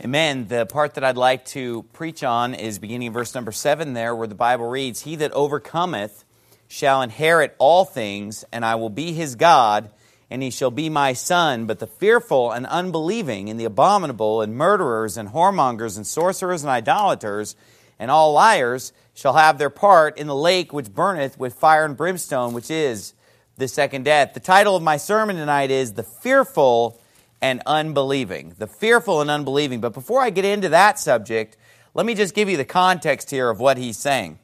Amen. The part that I'd like to preach on is beginning in verse number 7 there, where the Bible reads, "He that overcometh shall inherit all things, and I will be his God, and he shall be my son. But the fearful and unbelieving, and the abominable, and murderers, and whoremongers, and sorcerers, and idolaters, and all liars, shall have their part in the lake which burneth with fire and brimstone, which is the second death." The title of my sermon tonight is "The Fearful and Unbelieving." The fearful and unbelieving. But before I get into that subject, let me just give you the context here of what he's saying.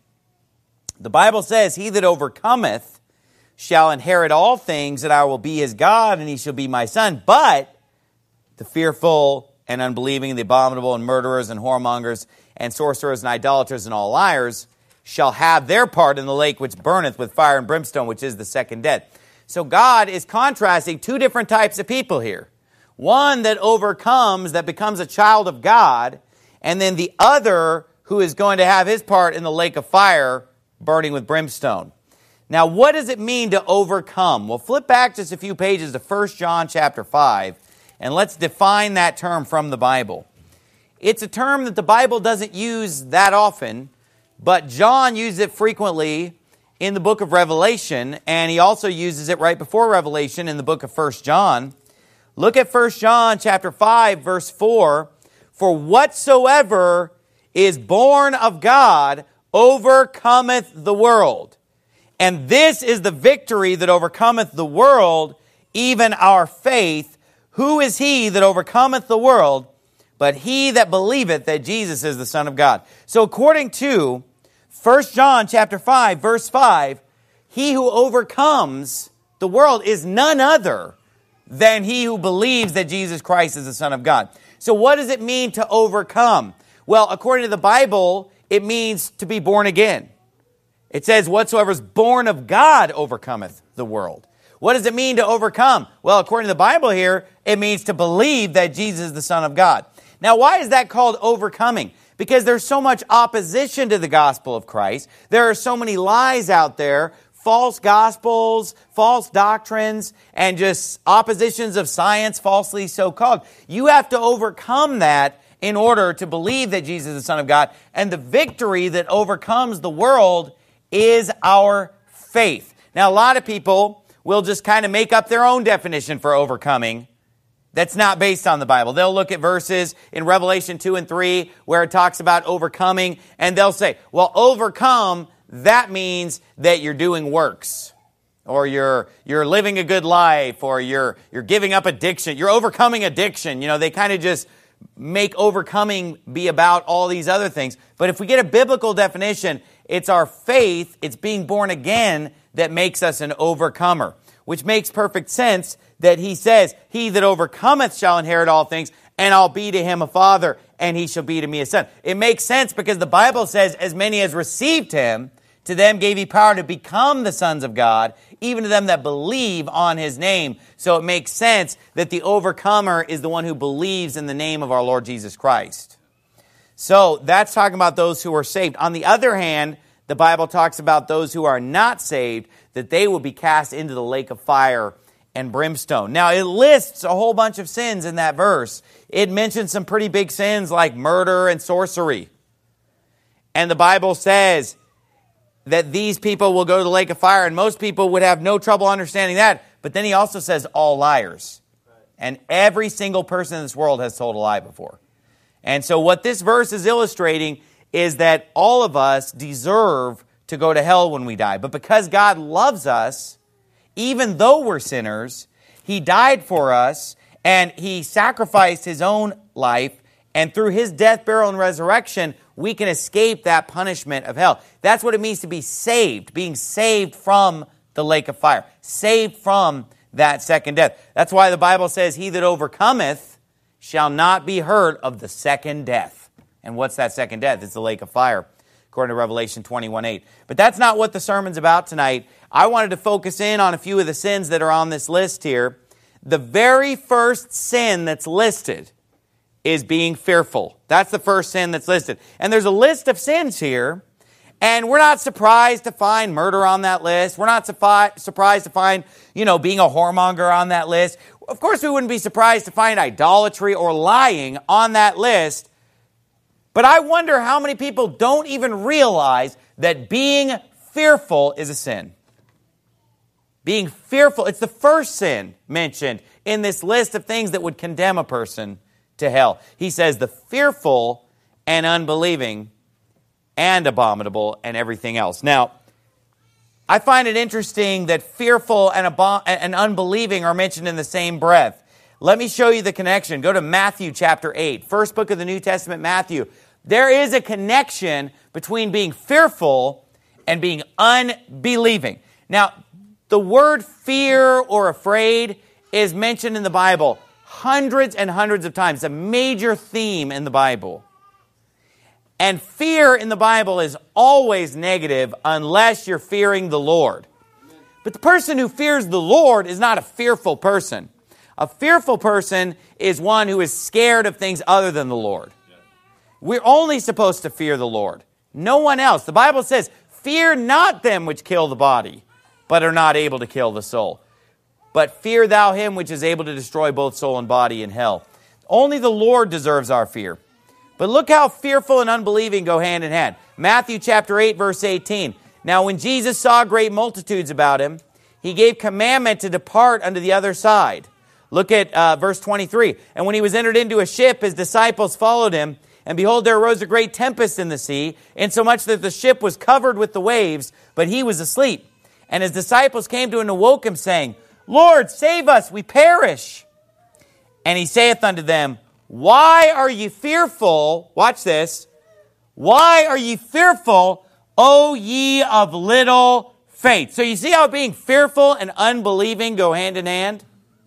The Bible says, "He that overcometh shall inherit all things, and I will be his God, and he shall be my son." But the fearful and unbelieving, the abominable, and murderers, and whoremongers, and sorcerers, and idolaters, and all liars shall have their part in the lake which burneth with fire and brimstone, which is the second death. So God is contrasting two different types of people here. One that overcomes, that becomes a child of God, and then the other who is going to have his part in the lake of fire burning with brimstone. Now, what does it mean to overcome? Well, flip back just a few pages to 1 John chapter 5, and let's define that term from the Bible. It's a term that the Bible doesn't use that often, but John used it frequently in the book of Revelation, and he also uses it right before Revelation in the book of 1 John. Look at 1 John chapter 5, verse 4. "For whatsoever is born of God overcometh the world. And this is the victory that overcometh the world, even our faith. Who is he that overcometh the world, but he that believeth that Jesus is the Son of God?" So according to 1 John chapter 5, verse 5, he who overcomes the world is none other than he who believes that Jesus Christ is the Son of God. So what does it mean to overcome? Well, according to the Bible, it means to be born again. It says, "Whatsoever is born of God overcometh the world." What does it mean to overcome? Well, according to the Bible here, it means to believe that Jesus is the Son of God. Now, why is that called overcoming? Because there's so much opposition to the gospel of Christ. There are so many lies out there, false gospels, false doctrines, and just oppositions of science, falsely so called. You have to overcome that in order to believe that Jesus is the Son of God. And the victory that overcomes the world is our faith. Now, a lot of people will just kind of make up their own definition for overcoming that's not based on the Bible. They'll look at verses in Revelation 2 and 3 where it talks about overcoming, and they'll say, well, overcome, that means that you're doing works, or you're living a good life, or you're giving up addiction. You're overcoming addiction. You know, they kind of just make overcoming be about all these other things. But if we get a biblical definition, it's our faith, it's being born again that makes us an overcomer, which makes perfect sense that he says, "He that overcometh shall inherit all things, and I'll be to him a father, and he shall be to me a son." It makes sense because the Bible says, "As many as received him, to them gave he power to become the sons of God, even to them that believe on his name." So it makes sense that the overcomer is the one who believes in the name of our Lord Jesus Christ. So that's talking about those who are saved. On the other hand, the Bible talks about those who are not saved, that they will be cast into the lake of fire and brimstone. Now, it lists a whole bunch of sins in that verse. It mentions some pretty big sins like murder and sorcery. And the Bible says that these people will go to the lake of fire, and most people would have no trouble understanding that. But then he also says all liars. And every single person in this world has told a lie before. And so what this verse is illustrating is that all of us deserve to go to hell when we die. But because God loves us, even though we're sinners, he died for us, and he sacrificed his own life, and through his death, burial, and resurrection, we can escape that punishment of hell. That's what it means to be saved, being saved from the lake of fire, saved from that second death. That's why the Bible says, "He that overcometh shall not be hurt of the second death." And what's that second death? It's the lake of fire, according to Revelation 21:8. But that's not what the sermon's about tonight. I wanted to focus in on a few of the sins that are on this list here. The very first sin that's listed is being fearful. That's the first sin that's listed. And there's a list of sins here, And we're not surprised to find murder on that list. We're not surprised to find, being a whoremonger on that list. Of course, we wouldn't be surprised to find idolatry or lying on that list. But I wonder how many people don't even realize that being fearful is a sin. Being fearful, it's the first sin mentioned in this list of things that would condemn a person to hell. He says the fearful and unbelieving and abominable and everything else. Now, I find it interesting that fearful and unbelieving are mentioned in the same breath. Let me show you the connection. Go to Matthew chapter 8, first book of the New Testament, Matthew. There is a connection between being fearful and being unbelieving. Now, the word fear or afraid is mentioned in the Bible hundreds and hundreds of times. It's a major theme in the Bible. And fear in the Bible is always negative unless you're fearing the Lord. But the person who fears the Lord is not a fearful person. A fearful person is one who is scared of things other than the Lord. We're only supposed to fear the Lord. No one else. The Bible says, fear not them which kill the body, but are not able to kill the soul. But fear thou him which is able to destroy both soul and body in hell. Only the Lord deserves our fear. But look how fearful and unbelieving go hand in hand. Matthew chapter 8, verse 18. Now when Jesus saw great multitudes about him, he gave commandment to depart unto the other side. Look at verse 23. And when he was entered into a ship, his disciples followed him. And behold, there arose a great tempest in the sea, insomuch that the ship was covered with the waves, but he was asleep. And his disciples came to him and awoke him, saying, Lord, save us, we perish. And he saith unto them, Why are ye fearful? Watch this. Why are ye fearful, O ye of little faith? So you see how being fearful and unbelieving go hand in hand?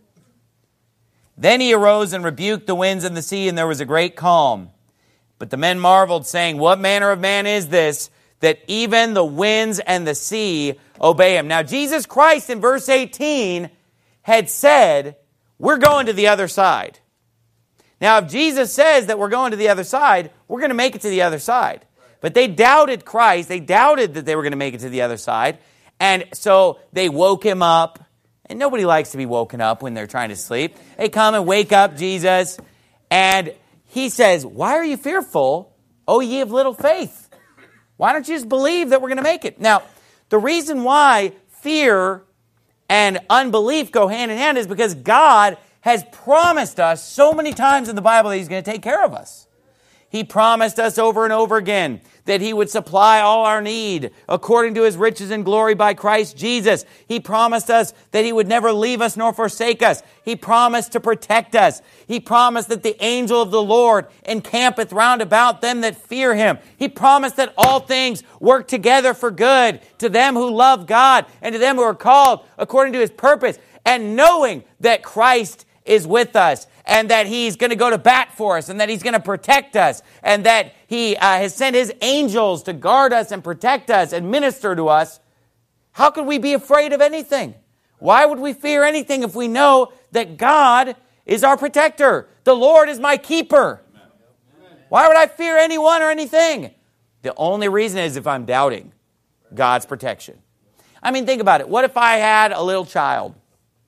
Then he arose and rebuked the winds and the sea, and there was a great calm. But the men marveled, saying, What manner of man is this, that even the winds and the sea obey him? Now, Jesus Christ in verse 18 had said, we're going to the other side. Now, if Jesus says that we're going to the other side, we're going to make it to the other side. But they doubted Christ. They doubted that they were going to make it to the other side. And so they woke him up. And nobody likes to be woken up when they're trying to sleep. They come and wake up Jesus. And he says, Why are you fearful, O ye of little faith? Why don't you just believe that we're going to make it? Now, the reason why fear and unbelief go hand in hand is because God has promised us so many times in the Bible that he's going to take care of us. He promised us over and over again that he would supply all our need according to his riches and glory by Christ Jesus. He promised us that he would never leave us nor forsake us. He promised to protect us. He promised that the angel of the Lord encampeth round about them that fear him. He promised that all things work together for good to them who love God and to them who are called according to his purpose. And knowing that Christ is with us, and that he's going to go to bat for us, and that he's going to protect us, and that he has sent his angels to guard us and protect us and minister to us, how could we be afraid of anything? Why would we fear anything if we know that God is our protector? The Lord is my keeper. Why would I fear anyone or anything? The only reason is if I'm doubting God's protection. I mean, think about it. What if I had a little child,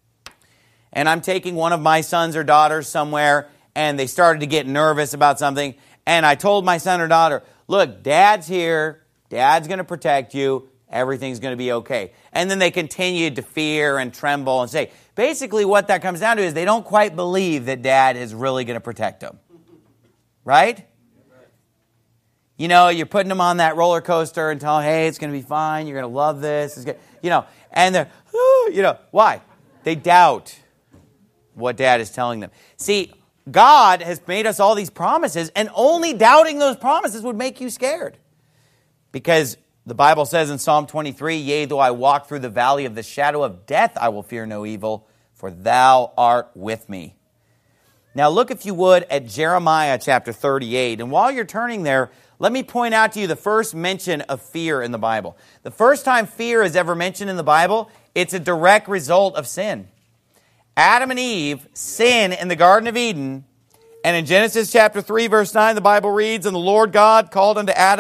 and I'm taking one of my sons or daughters somewhere, and they started to get nervous about something, and I told my son or daughter, look, Dad's here, Dad's going to protect you, everything's going to be okay. And then they continued to fear and tremble and say, basically what that comes down to is they don't quite believe that Dad is really going to protect them. Right? You know, you're putting them on that roller coaster and telling them, hey, it's going to be fine, you're going to love this, and they're, why? They doubt what Dad is telling them. See, God has made us all these promises, and only doubting those promises would make you scared. Because the Bible says in Psalm 23, Yea, though I walk through the valley of the shadow of death, I will fear no evil, for thou art with me. Now look, if you would, at Jeremiah chapter 38. And while you're turning there, let me point out to you the first mention of fear in the Bible. The first time fear is ever mentioned in the Bible, it's a direct result of sin. Adam and Eve sin in the Garden of Eden, and in Genesis chapter 3, verse 9, the Bible reads, And the Lord God called unto Adam,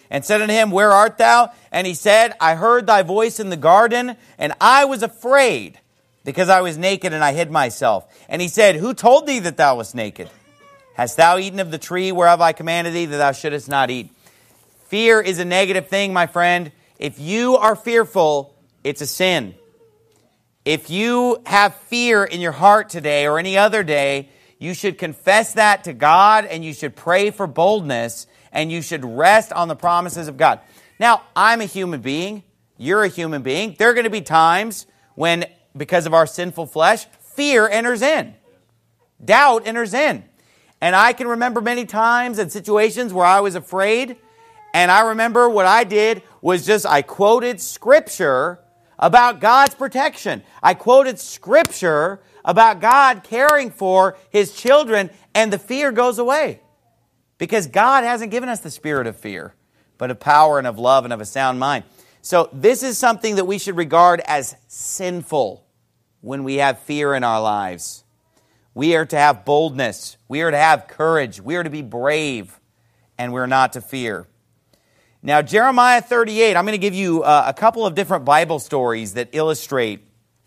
and said unto him, Where art thou? And he said, I heard thy voice in the garden, and I was afraid, because I was naked, and I hid myself. And he said, Who told thee that thou wast naked? Hast thou eaten of the tree whereof I commanded thee that thou shouldest not eat? Fear is a negative thing, my friend. If you are fearful, it's a sin. If you have fear in your heart today or any other day, you should confess that to God, and you should pray for boldness, and you should rest on the promises of God. Now, I'm a human being. You're a human being. There are going to be times when, because of our sinful flesh, fear enters in. Doubt enters in. And I can remember many times and situations where I was afraid, and I remember what I did was just I quoted Scripture about God's protection. I quoted Scripture about God caring for His children, and the fear goes away. Because God hasn't given us the spirit of fear, but of power and of love and of a sound mind. So this is something that we should regard as sinful when we have fear in our lives. We are to have boldness. We are to have courage. We are to be brave, and we're not to fear. Now, Jeremiah 38, I'm going to give you a couple of different Bible stories that illustrate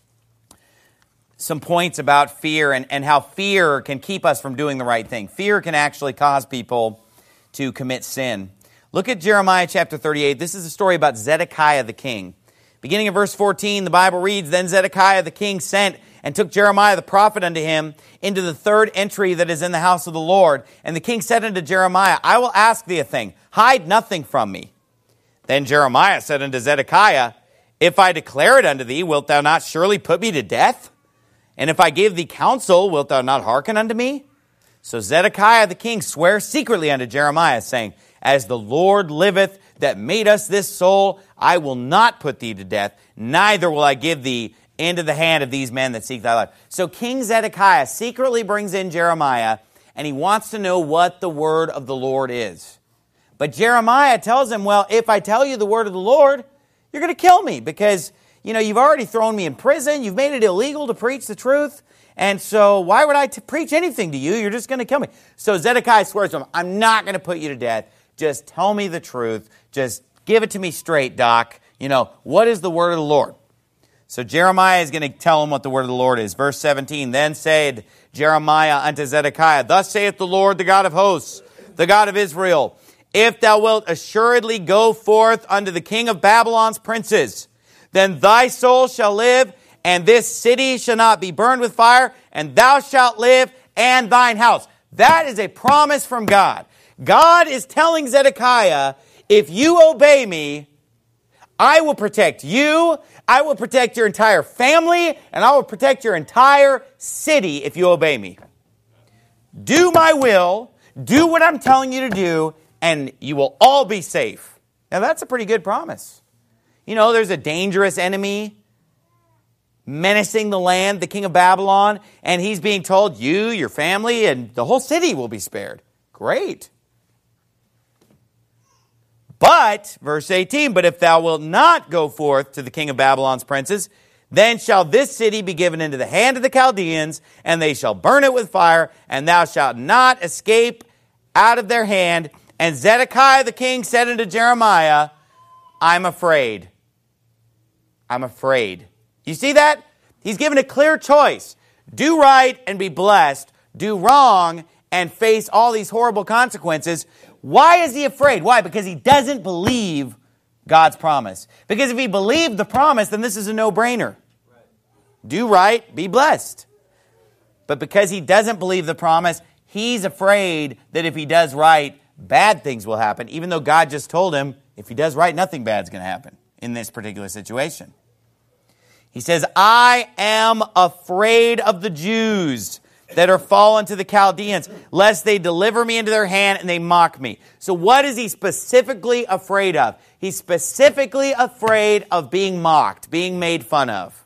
some points about fear and how fear can keep us from doing the right thing. Fear can actually cause people to commit sin. Look at Jeremiah chapter 38. This is a story about Zedekiah the king. Beginning in verse 14, the Bible reads, Then Zedekiah the king sent and took Jeremiah the prophet unto him into the third entry that is in the house of the Lord. And the king said unto Jeremiah, I will ask thee a thing. Hide nothing from me. Then Jeremiah said unto Zedekiah, If I declare it unto thee, wilt thou not surely put me to death? And if I give thee counsel, wilt thou not hearken unto me? So Zedekiah the king sware secretly unto Jeremiah, saying, As the Lord liveth, that made us this soul, I will not put thee to death, neither will I give thee into the hand of these men that seek thy life. So King Zedekiah secretly brings in Jeremiah, and he wants to know what the word of the Lord is. But Jeremiah tells him, well, if I tell you the word of the Lord, you're going to kill me because, you've already thrown me in prison. You've made it illegal to preach the truth. And so why would I preach anything to you? You're just going to kill me. So Zedekiah swears to him, I'm not going to put you to death. Just tell me the truth. Just give it to me straight, Doc. What is the word of the Lord? So Jeremiah is going to tell him what the word of the Lord is. Verse 17, Then said Jeremiah unto Zedekiah, Thus saith the Lord, the God of hosts, the God of Israel, If thou wilt assuredly go forth unto the king of Babylon's princes, then thy soul shall live, and this city shall not be burned with fire, and thou shalt live, and thine house. That is a promise from God. God is telling Zedekiah, if you obey me, I will protect you, I will protect your entire family, and I will protect your entire city if you obey me. Do my will, do what I'm telling you to do, and you will all be safe. Now that's a pretty good promise. There's a dangerous enemy menacing the land, the king of Babylon, and he's being told you, your family, and the whole city will be spared. Great. But, verse 18, But if thou wilt not go forth to the king of Babylon's princes, then shall this city be given into the hand of the Chaldeans, and they shall burn it with fire, and thou shalt not escape out of their hand. And Zedekiah the king said unto Jeremiah, I'm afraid. I'm afraid. You see that? He's given a clear choice. Do right and be blessed. Do wrong and face all these horrible consequences. Why is he afraid? Why? Because he doesn't believe God's promise. Because if he believed the promise, then this is a no-brainer. Do right, be blessed. But because he doesn't believe the promise, he's afraid that if he does right, bad things will happen, even though God just told him, if he does right, nothing bad is going to happen in this particular situation. He says, I am afraid of the Jews that are fallen to the Chaldeans, lest they deliver me into their hand and they mock me. So what is he specifically afraid of? He's specifically afraid of being mocked, being made fun of.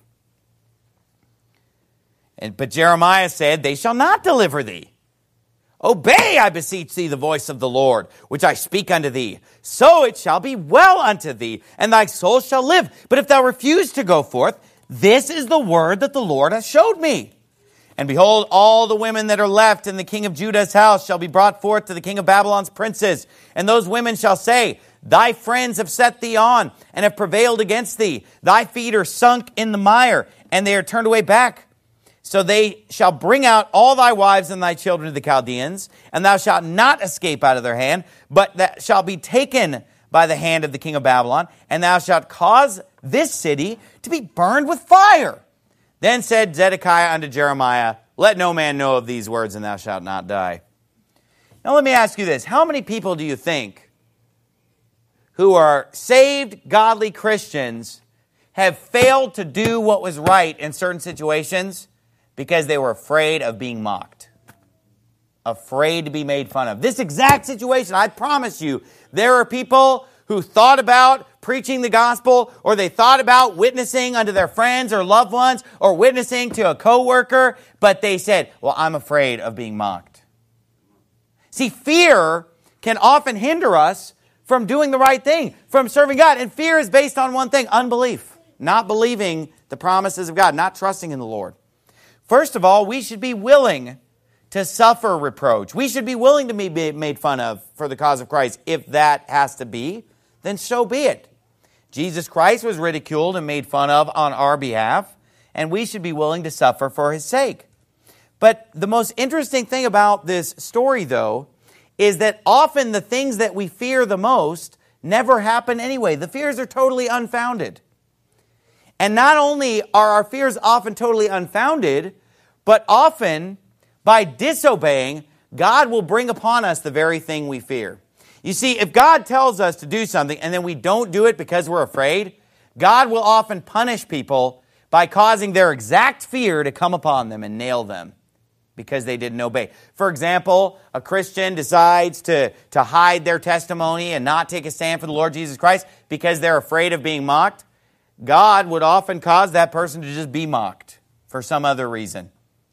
But Jeremiah said, They shall not deliver thee. Obey, I beseech thee, the voice of the Lord, which I speak unto thee. So it shall be well unto thee, and thy soul shall live. But if thou refuse to go forth, this is the word that the Lord hath showed me. And behold, all the women that are left in the king of Judah's house shall be brought forth to the king of Babylon's princes. And those women shall say, Thy friends have set thee on, and have prevailed against thee. Thy feet are sunk in the mire, and they are turned away back. So they shall bring out all thy wives and thy children to the Chaldeans, and thou shalt not escape out of their hand, but that shall be taken by the hand of the king of Babylon, and thou shalt cause this city to be burned with fire. Then said Zedekiah unto Jeremiah, Let no man know of these words, and thou shalt not die. Now let me ask you this. How many people do you think who are saved, godly Christians have failed to do what was right in certain situations because they were afraid of being mocked? Afraid to be made fun of. This exact situation, I promise you, there are people who thought about preaching the gospel, or they thought about witnessing unto their friends or loved ones, or witnessing to a coworker, but they said, well, I'm afraid of being mocked. See, fear can often hinder us from doing the right thing, from serving God. And fear is based on one thing, unbelief. Not believing the promises of God, not trusting in the Lord. First of all, we should be willing to suffer reproach. We should be willing to be made fun of for the cause of Christ. If that has to be, then so be it. Jesus Christ was ridiculed and made fun of on our behalf, and we should be willing to suffer for his sake. But the most interesting thing about this story, though, is that often the things that we fear the most never happen anyway. The fears are totally unfounded. And not only are our fears often totally unfounded, but often, by disobeying, God will bring upon us the very thing we fear. You see, if God tells us to do something and then we don't do it because we're afraid, God will often punish people by causing their exact fear to come upon them and nail them because they didn't obey. For example, a Christian decides to hide their testimony and not take a stand for the Lord Jesus Christ because they're afraid of being mocked. God would often cause that person to just be mocked for some other reason.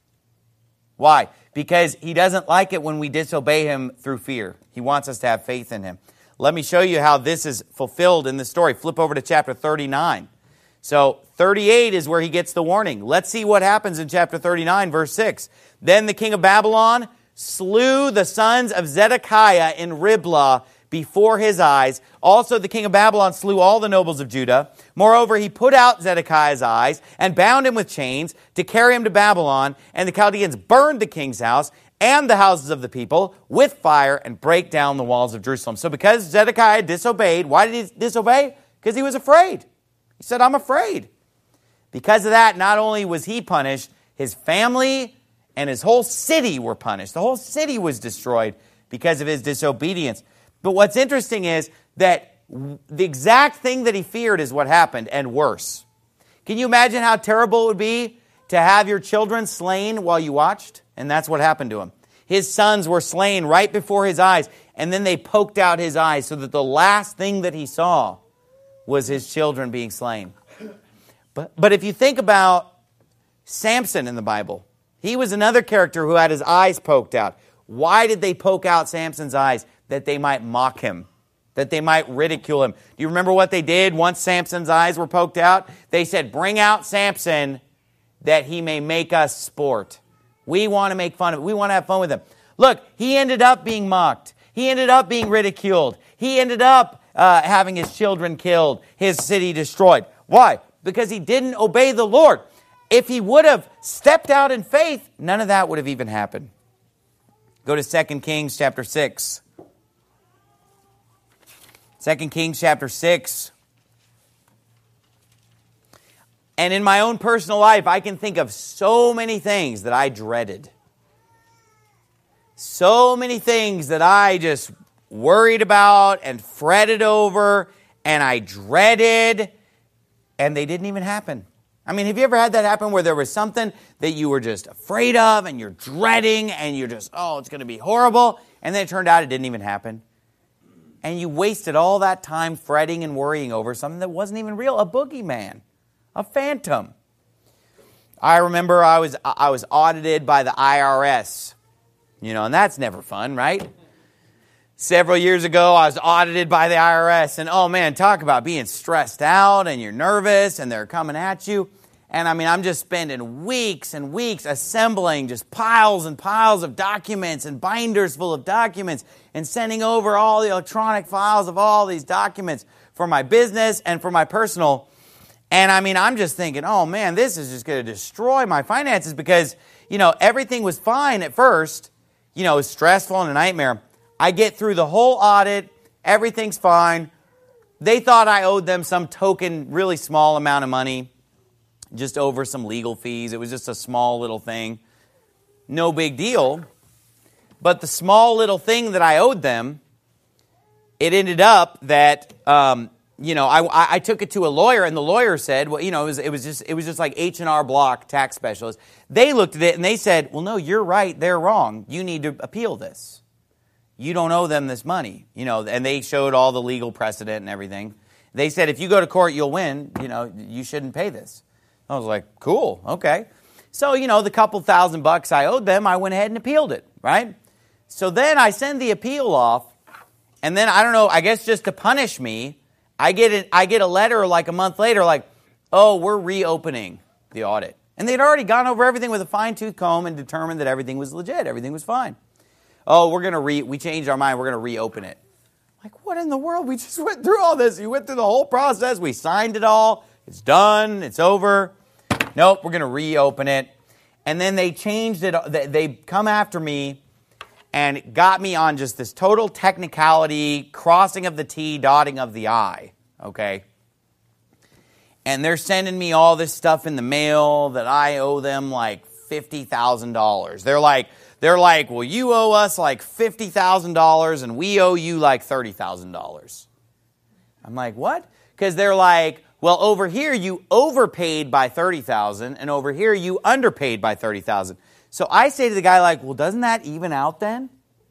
Why? Because he doesn't like it when we disobey him through fear. He wants us to have faith in him. Let me show you how this is fulfilled in the story. Flip over to chapter 39. So 38 is where he gets the warning. Let's see what happens in chapter 39, verse 6. Then the king of Babylon slew the sons of Zedekiah in Riblah before his eyes. Also the king of Babylon slew all the nobles of Judah. Moreover, he put out Zedekiah's eyes and bound him with chains to carry him to Babylon. And the Chaldeans burned the king's house and the houses of the people with fire and break down the walls of Jerusalem. So because Zedekiah disobeyed, why did he disobey? Because he was afraid. He said, I'm afraid. Because of that, not only was he punished, his family and his whole city were punished. The whole city was destroyed because of his disobedience. But what's interesting is that the exact thing that he feared is what happened, and worse. Can you imagine how terrible it would be to have your children slain while you watched? And that's what happened to him. His sons were slain right before his eyes, and then they poked out his eyes so that the last thing that he saw was his children being slain. But if you think about Samson in the Bible, he was another character who had his eyes poked out. Why did they poke out Samson's eyes? That they might mock him, that they might ridicule him. Do you remember what they did once Samson's eyes were poked out? They said, bring out Samson that he may make us sport. We want to make fun of him. We want to have fun with him. Look, he ended up being mocked. He ended up being ridiculed. He ended up having his children killed, his city destroyed. Why? Because he didn't obey the Lord. If he would have stepped out in faith, none of that would have even happened. Go to 2 Kings chapter 6. 2 Kings chapter 6. And in my own personal life, I can think of so many things that I dreaded. So many things that I just worried about and fretted over and I dreaded, and they didn't even happen. I mean, have you ever had that happen where there was something that you were just afraid of and you're dreading and you're just, oh, it's going to be horrible, and then it turned out it didn't even happen? And you wasted all that time fretting and worrying over something that wasn't even real, a boogeyman, a phantom. I remember I was audited by the IRS, and that's never fun, right? Several years ago, I was audited by the IRS, and oh man, talk about being stressed out, and you're nervous, and they're coming at you. And I'm just spending weeks and weeks assembling just piles and piles of documents and binders full of documents. and sending over all the electronic files of all these documents for my business and for my personal. And I mean, I'm just thinking, oh man, this is just going to destroy my finances because, everything was fine at first. It was stressful and a nightmare. I get through the whole audit. Everything's fine. They thought I owed them some token, really small amount of money, just over some legal fees. It was just a small little thing. No big deal. But the small little thing that I owed them, it ended up that, I took it to a lawyer, and the lawyer said, well, it was just like H&R Block tax specialist. They looked at it and they said, well, no, you're right. They're wrong. You need to appeal this. You don't owe them this money, and they showed all the legal precedent and everything. They said, if you go to court, you'll win. You shouldn't pay this. I was like, cool, okay. So, the couple $1,000 I owed them, I went ahead and appealed it, right? So then I send the appeal off, and then, I don't know, I guess just to punish me, I get a letter like a month later like, oh, we're reopening the audit. And they'd already gone over everything with a fine-tooth comb and determined that everything was legit, everything was fine. Oh, we changed our mind, we're going to reopen it. Like, what in the world? We just went through all this. You went through the whole process. We signed it all. It's done. It's over. Nope, we're going to reopen it. And then they changed it. They come after me and got me on just this total technicality, crossing of the T, dotting of the I, okay? And they're sending me all this stuff in the mail that I owe them like $50,000. They're like, well, you owe us like $50,000 and we owe you like $30,000. I'm like, what? Because they're like, well, over here you overpaid by $30,000 and over here you underpaid by $30,000. So I say to the guy like, well, doesn't that even out then?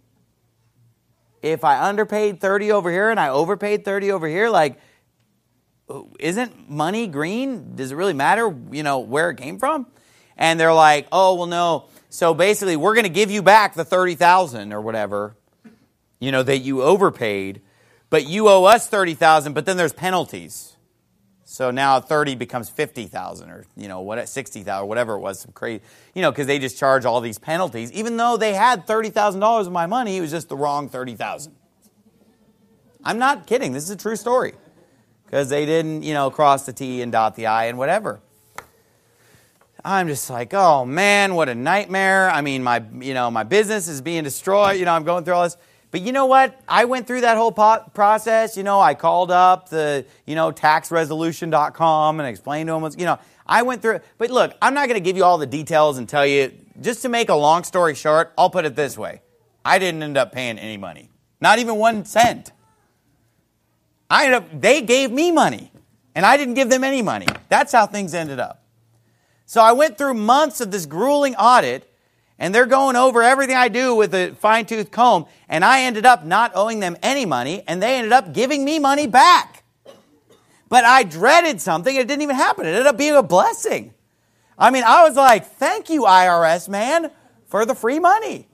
If I underpaid 30 over here and I overpaid 30 over here, like, isn't money green? Does it really matter, where it came from? And they're like, oh, well, no. So basically, we're going to give you back the $30,000 or whatever, that you overpaid, but you owe us $30,000, but then there's penalties. So now 30 becomes 50,000 or, 60,000 or whatever it was, some crazy, because they just charge all these penalties. Even though they had $30,000 of my money, it was just the wrong 30,000. I'm not kidding. This is a true story. Because they didn't, cross the T and dot the I and whatever. I'm just like, oh man, what a nightmare. I mean, my business is being destroyed. I'm going through all this. But you know what? I went through that whole process. I called up the, taxresolution.com and explained to them I went through it. But look, I'm not going to give you all the details and tell you, just to make a long story short, I'll put it this way. I didn't end up paying any money. Not even 1 cent. They gave me money, and I didn't give them any money. That's how things ended up. So I went through months of this grueling audit, and they're going over everything I do with a fine-tooth comb, and I ended up not owing them any money, and they ended up giving me money back. But I dreaded something, it didn't even happen. It ended up being a blessing. I mean, I was like, thank you, IRS man, for the free money.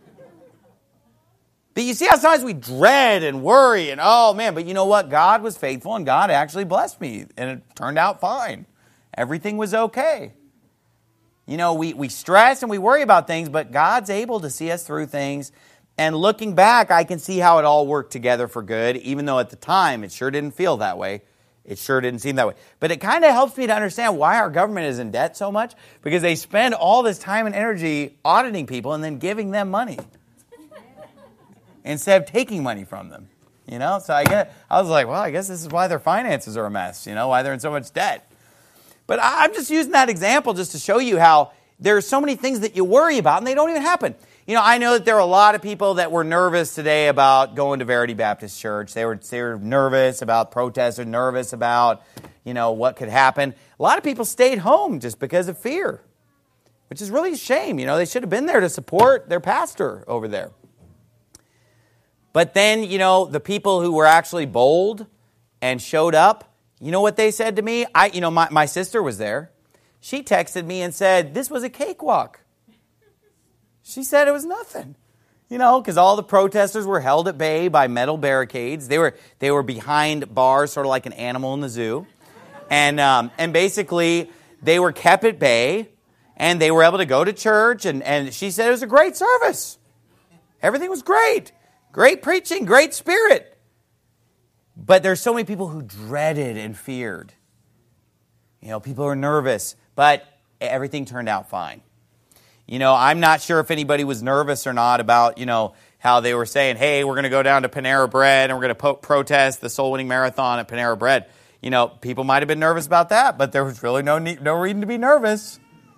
But you see how sometimes we dread and worry and, oh man, but you know what? God was faithful and God actually blessed me, and it turned out fine. Everything was okay. We stress and we worry about things, but God's able to see us through things. And looking back, I can see how it all worked together for good, even though at the time it sure didn't feel that way. It sure didn't seem that way. But it kind of helps me to understand why our government is in debt so much, because they spend all this time and energy auditing people and then giving them money instead of taking money from them. So I was like, well, I guess this is why their finances are a mess, why they're in so much debt. But I'm just using that example just to show you how there are so many things that you worry about and they don't even happen. I know that there are a lot of people that were nervous today about going to Verity Baptist Church. They were nervous about protests, or nervous about, what could happen. A lot of people stayed home just because of fear, which is really a shame. They should have been there to support their pastor over there. But then, the people who were actually bold and showed up, you know what they said to me? My sister was there. She texted me and said, this was a cakewalk. She said it was nothing. Because all the protesters were held at bay by metal barricades. They were behind bars, sort of like an animal in the zoo. And basically, they were kept at bay, and they were able to go to church. And she said it was a great service. Everything was great. Great preaching, great spirit. But there's so many people who dreaded and feared. People were nervous, but everything turned out fine. I'm not sure if anybody was nervous or not about, how they were saying, hey, we're going to go down to Panera Bread and we're going to protest the soul-winning marathon at Panera Bread. People might have been nervous about that, but there was really no reason to be nervous.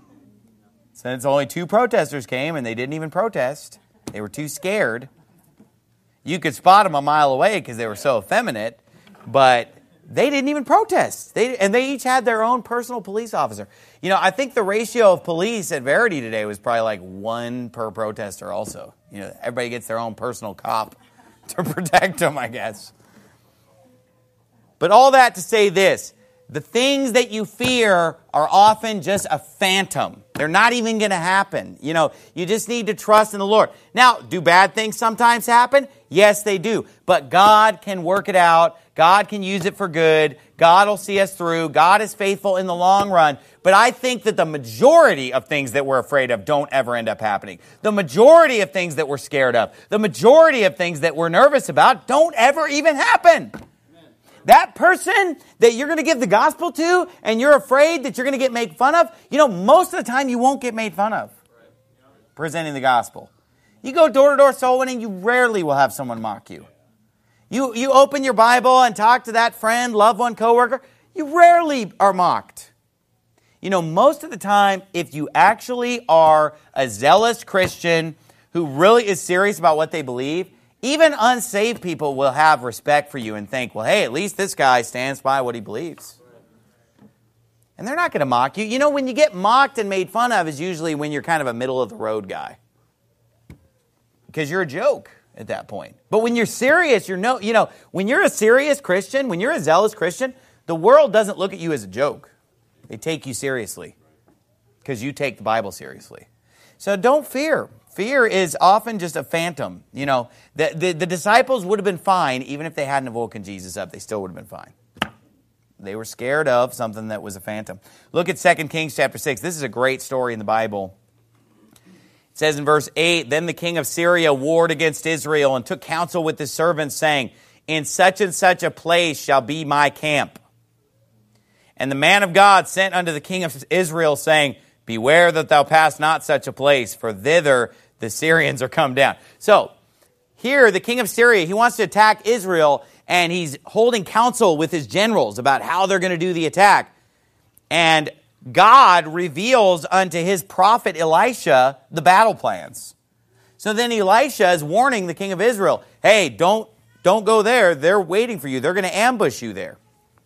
Since only 2 protesters came and they didn't even protest. They were too scared. You could spot them a mile away because they were so effeminate, but they didn't even protest. They each had their own personal police officer. I think the ratio of police at Verity today was probably like 1 per protester also. Everybody gets their own personal cop to protect them, I guess. But all that to say this, the things that you fear are often just a phantom. They're not even going to happen. You just need to trust in the Lord. Now, do bad things sometimes happen? Yes, they do. But God can work it out. God can use it for good. God will see us through. God is faithful in the long run. But I think that the majority of things that we're afraid of don't ever end up happening. The majority of things that we're scared of, the majority of things that we're nervous about don't ever even happen. That person that you're going to give the gospel to and you're afraid that you're going to get made fun of, most of the time you won't get made fun of presenting the gospel. You go door-to-door soul winning, you rarely will have someone mock you. You open your Bible and talk to that friend, loved one, coworker, you rarely are mocked. Most of the time, if you actually are a zealous Christian who really is serious about what they believe, even unsaved people will have respect for you and think, well, hey, at least this guy stands by what he believes. And they're not going to mock you. When you get mocked and made fun of is usually when you're kind of a middle-of-the-road guy. Because you're a joke at that point. But when you're serious, when you're a serious Christian, when you're a zealous Christian, the world doesn't look at you as a joke. They take you seriously because you take the Bible seriously. So don't fear. Fear is often just a phantom. The disciples would have been fine even if they hadn't woken Jesus up. They still would have been fine. They were scared of something that was a phantom. Look at 2 Kings chapter 6. This is a great story in the Bible. It says in verse 8, Then the king of Syria warred against Israel and took counsel with his servants, saying, In such and such a place shall be my camp. And the man of God sent unto the king of Israel, saying, Beware that thou pass not such a place, for thither the Syrians are come down. So, here the king of Syria, he wants to attack Israel, and he's holding counsel with his generals about how they're going to do the attack. And God reveals unto his prophet Elisha the battle plans. So then Elisha is warning the king of Israel, hey, don't go there. They're waiting for you. They're going to ambush you there.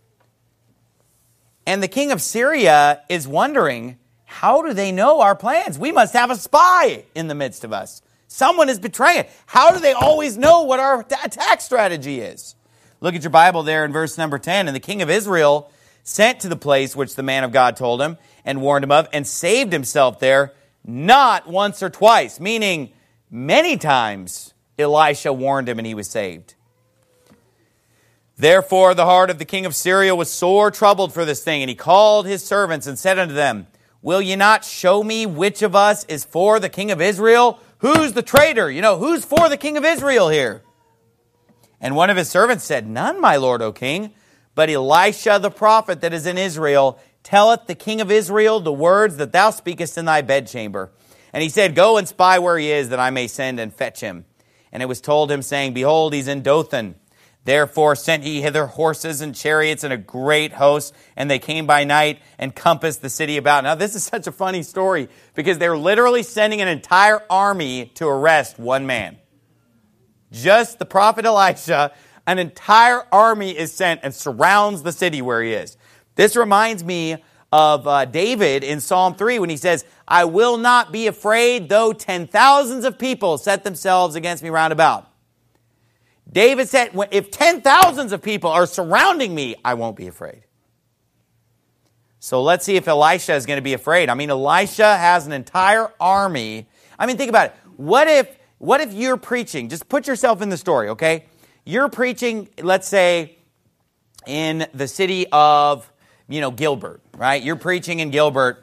And the king of Syria is wondering, how do they know our plans? We must have a spy in the midst of us. Someone is betraying it. How do they always know what our attack strategy is? Look at your Bible there in verse number 10. And the king of Israel sent to the place which the man of God told him and warned him of, and saved himself there, not once or twice, meaning many times Elisha warned him and he was saved. Therefore the heart of the king of Syria was sore troubled for this thing, and he called his servants and said unto them, Will ye not show me which of us is for the king of Israel? Who's the traitor? Who's for the king of Israel here? And one of his servants said, None, my lord, O king, but Elisha the prophet that is in Israel telleth the king of Israel the words that thou speakest in thy bedchamber. And he said, Go and spy where he is, that I may send and fetch him. And it was told him, saying, Behold, he's in Dothan. Therefore sent he hither horses and chariots and a great host, and they came by night and compassed the city about. Now, this is such a funny story, because they're literally sending an entire army to arrest one man. Just the prophet Elisha, an entire army is sent and surrounds the city where he is. This reminds me of David in Psalm 3 when he says, I will not be afraid, though 10,000s of people set themselves against me round about. David said, if 10,000s of people are surrounding me, I won't be afraid. So let's see if Elisha is going to be afraid. Elisha has an entire army. Think about it. What if you're preaching? Just put yourself in the story, okay? You're preaching, let's say, in the city of, Gilbert, right? You're preaching in Gilbert,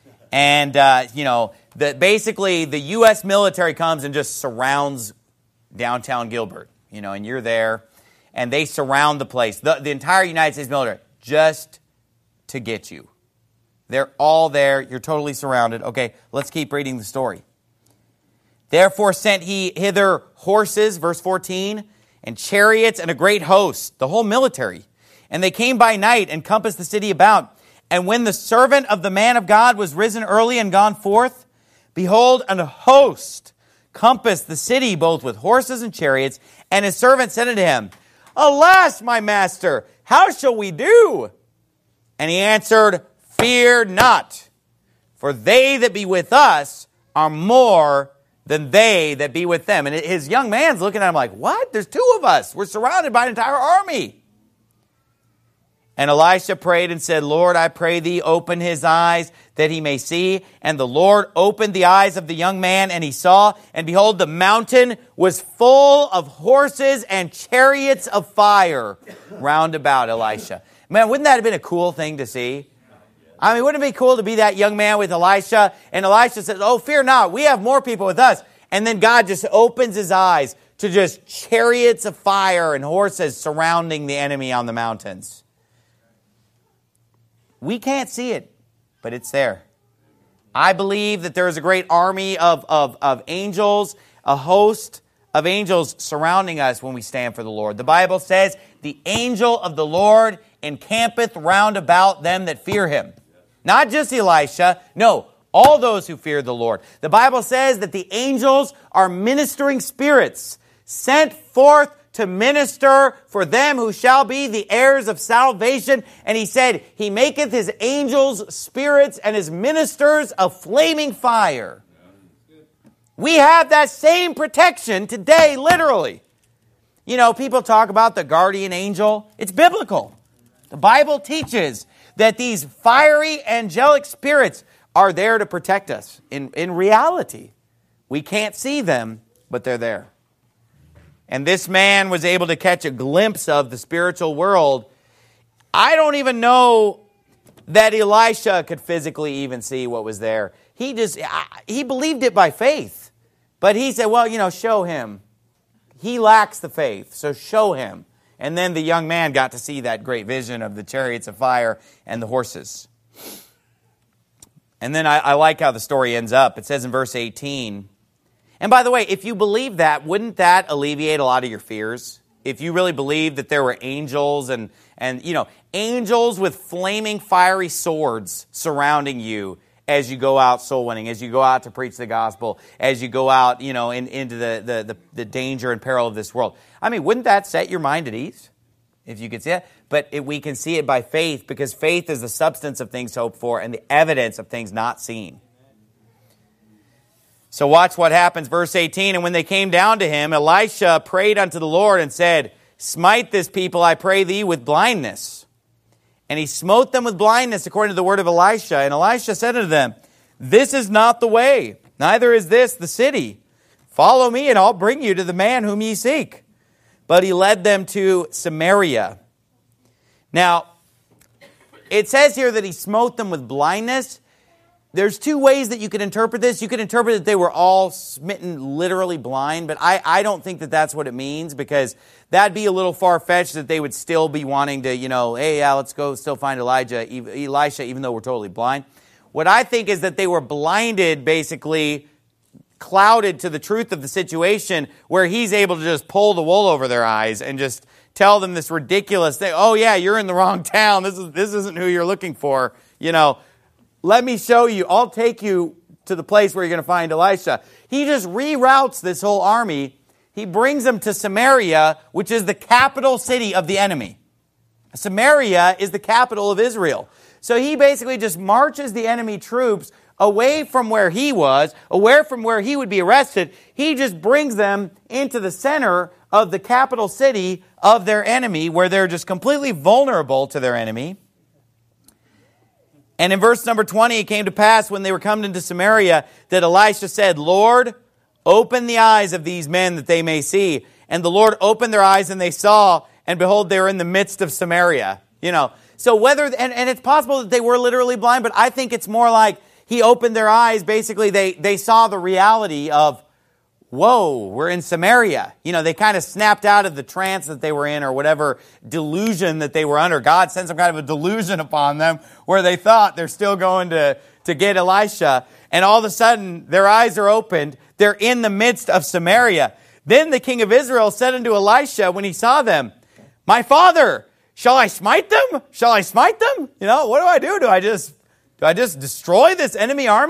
and, basically the U.S. military comes and just surrounds downtown Gilbert, and you're there, and they surround the place, the entire United States military, just to get you. They're all there. You're totally surrounded. Okay, let's keep reading the story. Therefore sent he hither horses, verse 14, and chariots and a great host, the whole military. And they came by night and compassed the city about. And when the servant of the man of God was risen early and gone forth, behold, an host compassed the city both with horses and chariots. And his servant said unto him, Alas, my master, how shall we do? And he answered, Fear not, for they that be with us are more than they that be with them. And his young man's looking at him like, what? There's two of us. We're surrounded by an entire army. And Elisha prayed and said, Lord, I pray thee, open his eyes that he may see. And the Lord opened the eyes of the young man, and he saw. And behold, the mountain was full of horses and chariots of fire round about Elisha. Man, wouldn't that have been a cool thing to see? I mean, wouldn't it be cool to be that young man with Elisha? And Elisha says, oh, fear not, we have more people with us. And then God just opens his eyes to just chariots of fire and horses surrounding the enemy on the mountains. We can't see it, but it's there. I believe that there is a great army of angels, a host of angels surrounding us when we stand for the Lord. The Bible says, the angel of the Lord encampeth round about them that fear him. Not just Elisha, no, all those who fear the Lord. The Bible says that the angels are ministering spirits sent forth to minister for them who shall be the heirs of salvation. And he said, he maketh his angels spirits and his ministers a flaming fire. We have that same protection today, literally. People talk about the guardian angel. It's biblical. The Bible teaches that these fiery angelic spirits are there to protect us. In reality, we can't see them, but they're there. And this man was able to catch a glimpse of the spiritual world. I don't even know that Elisha could physically even see what was there. He believed it by faith. But he said, well, show him. He lacks the faith, so show him. And then the young man got to see that great vision of the chariots of fire and the horses. And then I like how the story ends up. It says in verse 18, and by the way, if you believe that, wouldn't that alleviate a lot of your fears? If you really believe that there were angels and angels with flaming fiery swords surrounding you as you go out soul winning, as you go out to preach the gospel, as you go out, into the danger and peril of this world. I mean, wouldn't that set your mind at ease? If you could see it. But we can see it by faith, because faith is the substance of things hoped for and the evidence of things not seen. So watch what happens. Verse 18, and when they came down to him, Elisha prayed unto the Lord and said, Smite this people, I pray thee, with blindness. And he smote them with blindness according to the word of Elisha. And Elisha said unto them, This is not the way, neither is this the city. Follow me, and I'll bring you to the man whom ye seek. But he led them to Samaria. Now, it says here that he smote them with blindness. There's two ways that you could interpret this. You could interpret that they were all smitten, literally blind, but I don't think that that's what it means, because that'd be a little far-fetched that they would still be wanting to, hey, yeah, let's go still find Elisha, even though we're totally blind. What I think is that they were blinded, basically clouded to the truth of the situation, where he's able to just pull the wool over their eyes and just tell them this ridiculous thing. Oh, yeah, you're in the wrong town. This isn't who you're looking for, Let me show you. I'll take you to the place where you're going to find Elisha. He just reroutes this whole army. He brings them to Samaria, which is the capital city of the enemy. Samaria is the capital of Israel. So he basically just marches the enemy troops away from where he was, away from where he would be arrested. He just brings them into the center of the capital city of their enemy, where they're just completely vulnerable to their enemy. And in verse number 20, it came to pass when they were come into Samaria that Elisha said, Lord, open the eyes of these men that they may see. And the Lord opened their eyes and they saw, and behold, they were in the midst of Samaria. So whether, and it's possible that they were literally blind, but I think it's more like he opened their eyes. Basically, they saw the reality of whoa, we're in Samaria. You know, they kind of snapped out of the trance that they were in or whatever delusion that they were under. God sent some kind of a delusion upon them where they thought they're still going to get Elisha. And all of a sudden, their eyes are opened. They're in the midst of Samaria. Then the king of Israel said unto Elisha when he saw them, my father, shall I smite them? Shall I smite them? You know, what do? Do I just destroy this enemy army?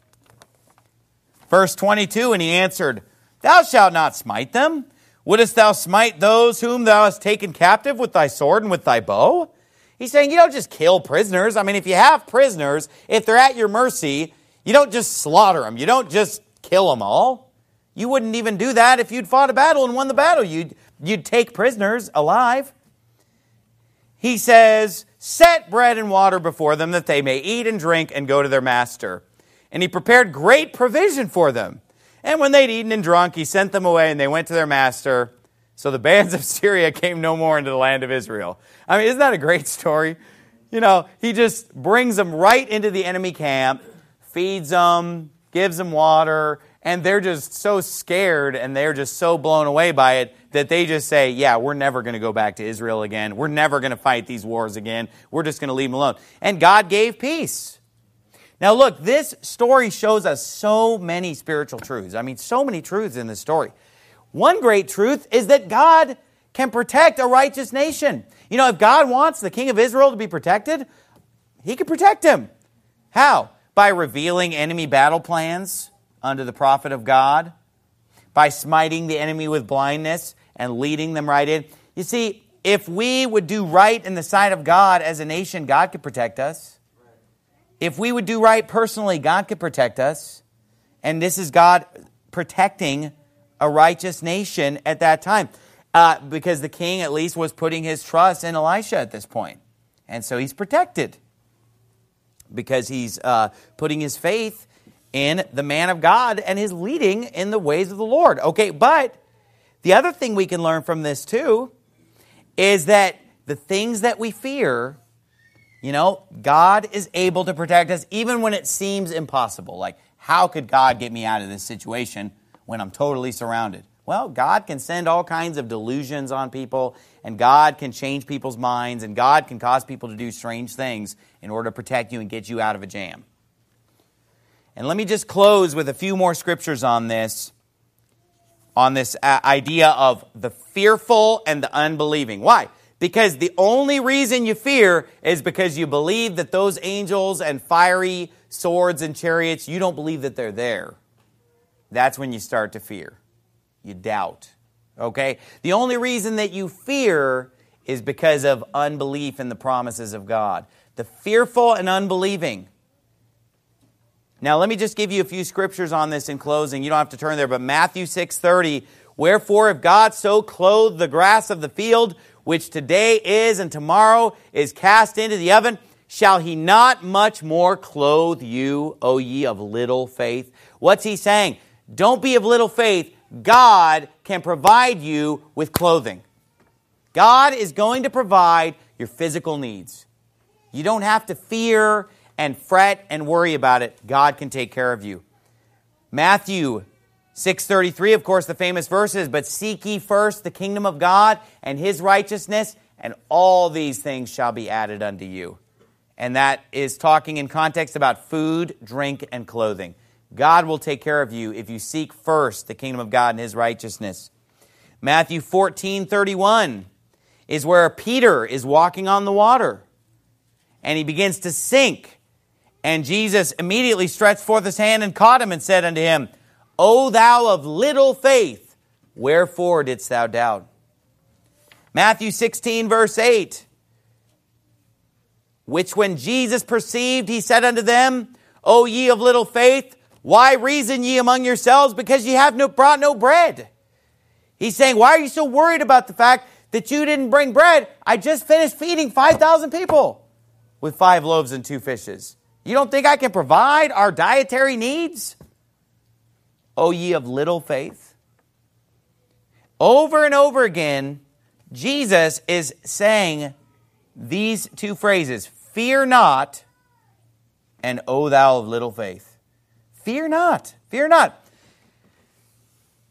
Verse 22, and he answered, thou shalt not smite them. Wouldest thou smite those whom thou hast taken captive with thy sword and with thy bow? He's saying you don't just kill prisoners. I mean, if you have prisoners, if they're at your mercy, you don't just slaughter them. You don't just kill them all. You wouldn't even do that if you'd fought a battle and won the battle. You'd take prisoners alive. He says, set bread and water before them that they may eat and drink and go to their master. And he prepared great provision for them. And when they'd eaten and drunk, he sent them away, and they went to their master. So the bands of Syria came no more into the land of Israel. I mean, isn't that a great story? You know, he just brings them right into the enemy camp, feeds them, gives them water, and they're just so scared and they're just so blown away by it that they just say, yeah, we're never going to go back to Israel again. We're never going to fight these wars again. We're just going to leave them alone. And God gave peace. Now look, this story shows us so many spiritual truths. I mean, so many truths in this story. One great truth is that God can protect a righteous nation. You know, if God wants the king of Israel to be protected, he can protect him. How? By revealing enemy battle plans unto the prophet of God, by smiting the enemy with blindness and leading them right in. You see, if we would do right in the sight of God as a nation, God could protect us. If we would do right personally, God could protect us. And this is God protecting a righteous nation at that time. Because the king at least was putting his trust in Elisha at this point. And so he's protected. Because he's putting his faith in the man of God and his leading in the ways of the Lord. Okay, but the other thing we can learn from this too is that the things that we fear, you know, God is able to protect us even when it seems impossible. Like, how could God get me out of this situation when I'm totally surrounded? Well, God can send all kinds of delusions on people, and God can change people's minds, and God can cause people to do strange things in order to protect you and get you out of a jam. And let me just close with a few more scriptures on this idea of the fearful and the unbelieving. Why? Because the only reason you fear is because you believe that those angels and fiery swords and chariots, you don't believe that they're there. That's when you start to fear. You doubt. Okay? The only reason that you fear is because of unbelief in the promises of God. The fearful and unbelieving. Now, let me just give you a few scriptures on this in closing. You don't have to turn there, but Matthew 6:30, wherefore if God so clothed the grass of the field, which today is and tomorrow is cast into the oven, shall he not much more clothe you, O ye of little faith? What's he saying? Don't be of little faith. God can provide you with clothing. God is going to provide your physical needs. You don't have to fear and fret and worry about it. God can take care of you. Matthew 6:33, of course, the famous verse is, but seek ye first the kingdom of God and his righteousness, and all these things shall be added unto you. And that is talking in context about food, drink, and clothing. God will take care of you if you seek first the kingdom of God and his righteousness. Matthew 14:31 is where Peter is walking on the water, and he begins to sink. And Jesus immediately stretched forth his hand and caught him and said unto him, O thou of little faith, wherefore didst thou doubt? Matthew 16, verse 8, which when Jesus perceived, he said unto them, O ye of little faith, why reason ye among yourselves, because ye have brought no bread? He's saying, why are you so worried about the fact that you didn't bring bread? I just finished feeding 5,000 people with 5 loaves and 2 fishes. You don't think I can provide our dietary needs? O ye of little faith. Over and over again, Jesus is saying these 2 phrases, fear not, and O thou of little faith. Fear not, fear not.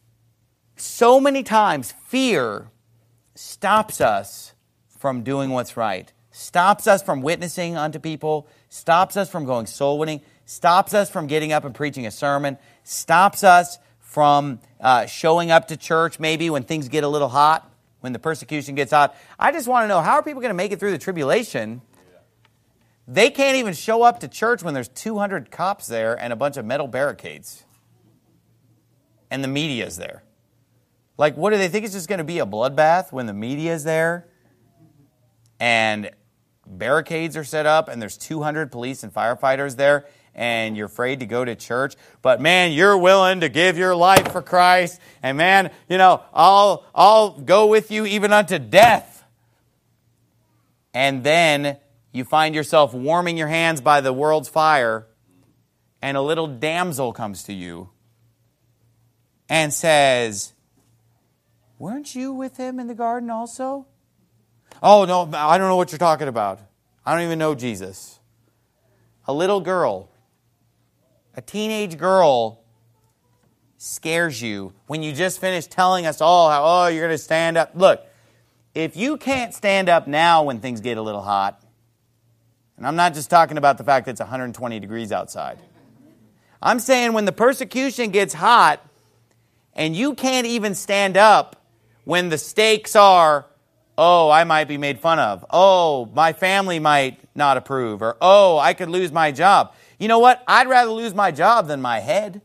So many times, fear stops us from doing what's right, stops us from witnessing unto people, stops us from going soul winning, stops us from getting up and preaching a sermon, stops us from showing up to church maybe when things get a little hot, when the persecution gets hot. I just want to know, how are people going to make it through the tribulation? They can't even show up to church when there's 200 cops there and a bunch of metal barricades. And the media's there. Like, what do they think it's just going to be, a bloodbath when the media's there? And barricades are set up and there's 200 police and firefighters there, and you're afraid to go to church, but man, you're willing to give your life for Christ, and man, I'll go with you even unto death. And then you find yourself warming your hands by the world's fire, and a little damsel comes to you and says, "Weren't you with him in the garden also?" "Oh, no, I don't know what you're talking about. I don't even know Jesus." A little girl, a teenage girl, scares you when you just finished telling us all how, you're going to stand up. Look, if you can't stand up now when things get a little hot, and I'm not just talking about the fact that it's 120 degrees outside. I'm saying when the persecution gets hot and you can't even stand up when the stakes are, I might be made fun of. My family might not approve. Or, I could lose my job. You know what? I'd rather lose my job than my head.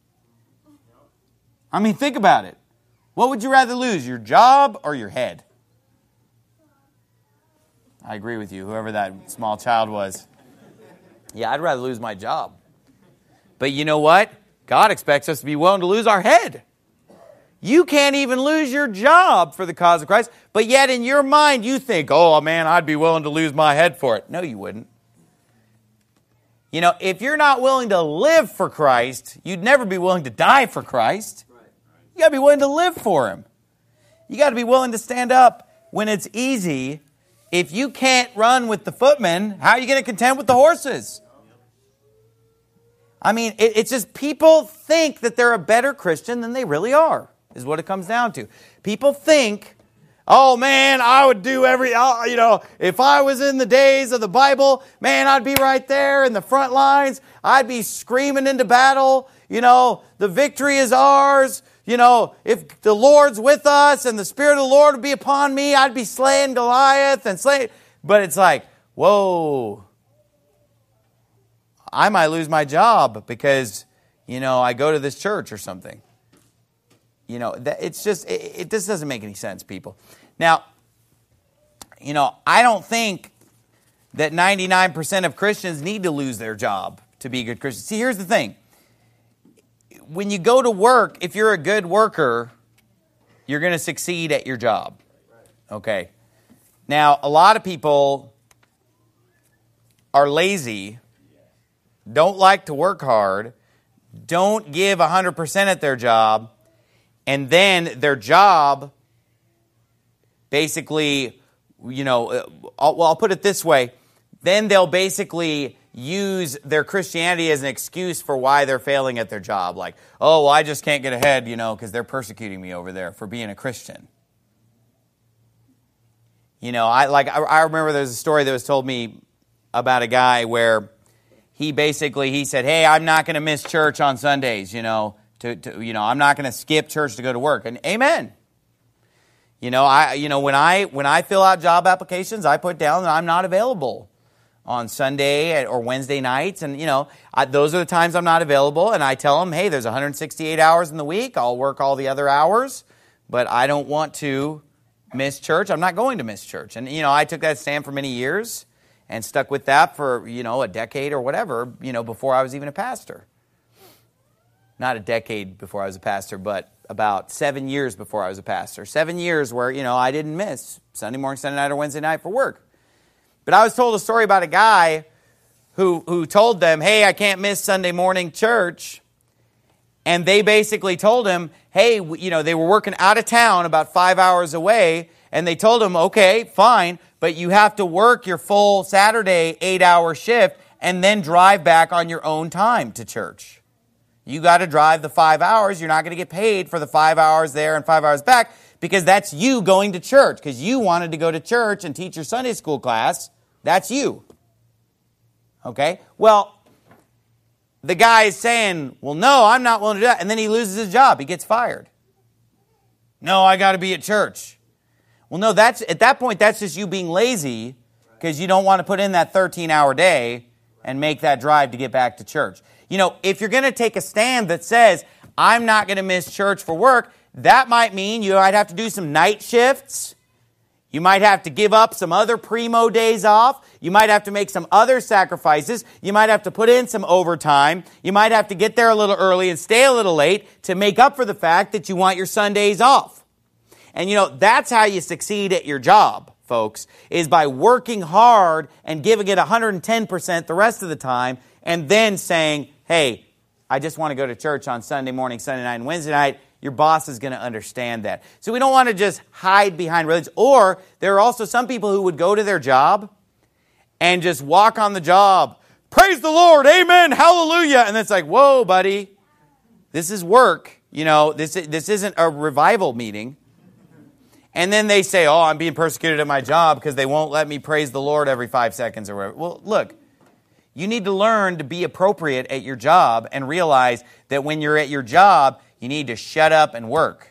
I mean, think about it. What would you rather lose, your job or your head? I agree with you, whoever that small child was. Yeah, I'd rather lose my job. But you know what? God expects us to be willing to lose our head. You can't even lose your job for the cause of Christ, but yet in your mind you think, man, I'd be willing to lose my head for it. No, you wouldn't. If you're not willing to live for Christ, you'd never be willing to die for Christ. You got to be willing to live for Him. You got to be willing to stand up when it's easy. If you can't run with the footmen, how are you going to contend with the horses? I mean, it's just people think that they're a better Christian than they really are, is what it comes down to. People think, man, I would do if I was in the days of the Bible, man, I'd be right there in the front lines. I'd be screaming into battle. The victory is ours. If the Lord's with us and the Spirit of the Lord would be upon me, I'd be slaying Goliath and slaying. But it's like, whoa, I might lose my job because, I go to this church or something. It's just, this doesn't make any sense, people. Now, I don't think that 99% of Christians need to lose their job to be good Christians. See, here's the thing. When you go to work, if you're a good worker, you're going to succeed at your job. Okay. Now, a lot of people are lazy, don't like to work hard, don't give 100% at their job, and then their job basically, I'll put it this way, then they'll basically use their Christianity as an excuse for why they're failing at their job. Like, I just can't get ahead, because they're persecuting me over there for being a Christian. I remember there's a story that was told me about a guy where he said, hey, I'm not going to miss church on Sundays, I'm not going to skip church to go to work. And amen. When I fill out job applications, I put down that I'm not available on Sunday or Wednesday nights. And, those are the times I'm not available. And I tell them, hey, there's 168 hours in the week. I'll work all the other hours. But I don't want to miss church. I'm not going to miss church. And, I took that stand for many years and stuck with that for, a decade or whatever, before I was even a pastor. Not a decade before I was a pastor, but about 7 years before I was a pastor. 7 years where, I didn't miss Sunday morning, Sunday night, or Wednesday night for work. But I was told a story about a guy who told them, hey, I can't miss Sunday morning church. And they basically told him, hey, they were working out of town about 5 hours away. And they told him, okay, fine, but you have to work your full Saturday 8-hour shift and then drive back on your own time to church. You got to drive the 5 hours. You're not going to get paid for the 5 hours there and 5 hours back because that's you going to church because you wanted to go to church and teach your Sunday school class. That's you. Okay? Well, the guy is saying, well, no, I'm not willing to do that. And then he loses his job. He gets fired. No, I got to be at church. Well, no, at that point, that's just you being lazy because you don't want to put in that 13-hour day and make that drive to get back to church. You know, if you're going to take a stand that says, I'm not going to miss church for work, that might mean you might have to do some night shifts. You might have to give up some other primo days off. You might have to make some other sacrifices. You might have to put in some overtime. You might have to get there a little early and stay a little late to make up for the fact that you want your Sundays off. And you know, that's how you succeed at your job, folks, is by working hard and giving it 110% the rest of the time and then saying, hey, I just want to go to church on Sunday morning, Sunday night, and Wednesday night. Your boss is going to understand that. So we don't want to just hide behind religion. Or there are also some people who would go to their job and just walk on the job. Praise the Lord. Amen. Hallelujah. And it's like, whoa, buddy. This is work. You know, this isn't a revival meeting. And then they say, oh, I'm being persecuted at my job because they won't let me praise the Lord every 5 seconds or whatever. Well, look, you need to learn to be appropriate at your job and realize that when you're at your job, you need to shut up and work.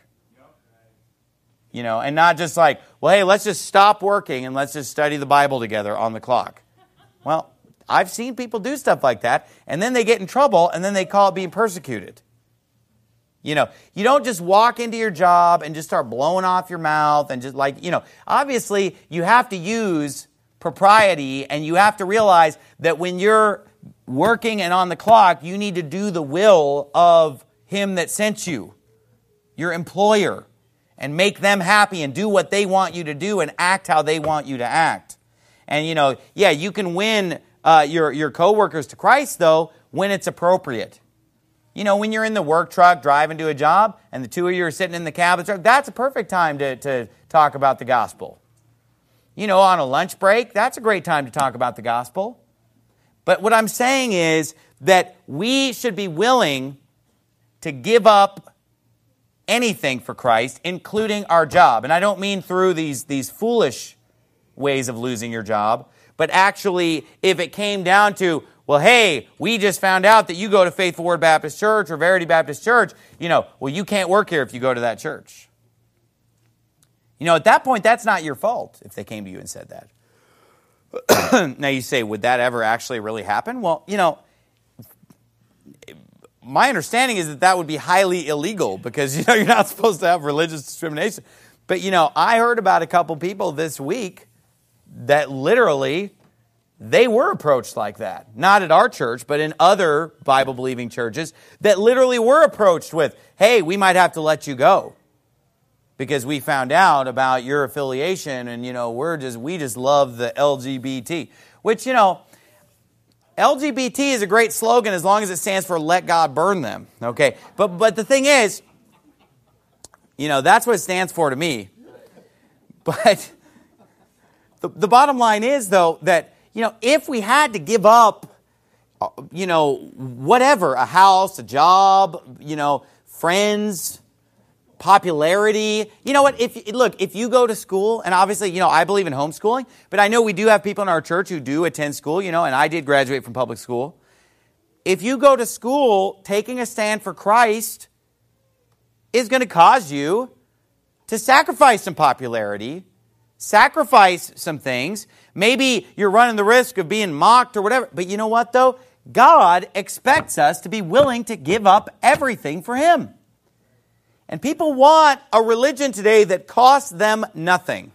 You know, and not just like, well, hey, let's just stop working and let's just study the Bible together on the clock. Well, I've seen people do stuff like that, and then they get in trouble, and then they call it being persecuted. You know, you don't just walk into your job and just start blowing off your mouth and just like, you know, obviously you have to use propriety and you have to realize that when you're working and on the clock, you need to do the will of Him that sent you, your employer, and make them happy and do what they want you to do and act how they want you to act. And, you know, yeah, you can win your coworkers to Christ, though, when it's appropriate. You know, when you're in the work truck driving to a job and the two of you are sitting in the cab of the truck, that's a perfect time to talk about the gospel. You know, on a lunch break, that's a great time to talk about the gospel. But what I'm saying is that we should be willing to give up anything for Christ, including our job. And I don't mean through these foolish ways of losing your job, but actually if it came down to, well, hey, we just found out that you go to Faithful Word Baptist Church or Verity Baptist Church, you know, well, you can't work here if you go to that church. You know, at that point, that's not your fault if they came to you and said that. Now you say, would that ever actually really happen? Well, you know, my understanding is that would be highly illegal because, you know, you're not supposed to have religious discrimination. But, you know, I heard about a couple people this week that literally they were approached like that. Not at our church, but in other Bible-believing churches that literally were approached with, hey, we might have to let you go because we found out about your affiliation and, you know, we just love the LGBT. Which, you know, LGBT is a great slogan as long as it stands for let God burn them, okay? But the thing is, you know, that's what it stands for to me. But the bottom line is, though, that, you know, if we had to give up, you know, whatever, a house, a job, you know, friends, popularity. You know what? If you go to school, and obviously, you know, I believe in homeschooling, but I know we do have people in our church who do attend school, you know, and I did graduate from public school. If you go to school, taking a stand for Christ is going to cause you to sacrifice some popularity, sacrifice some things. Maybe you're running the risk of being mocked or whatever. But you know what, though? God expects us to be willing to give up everything for Him. And people want a religion today that costs them nothing.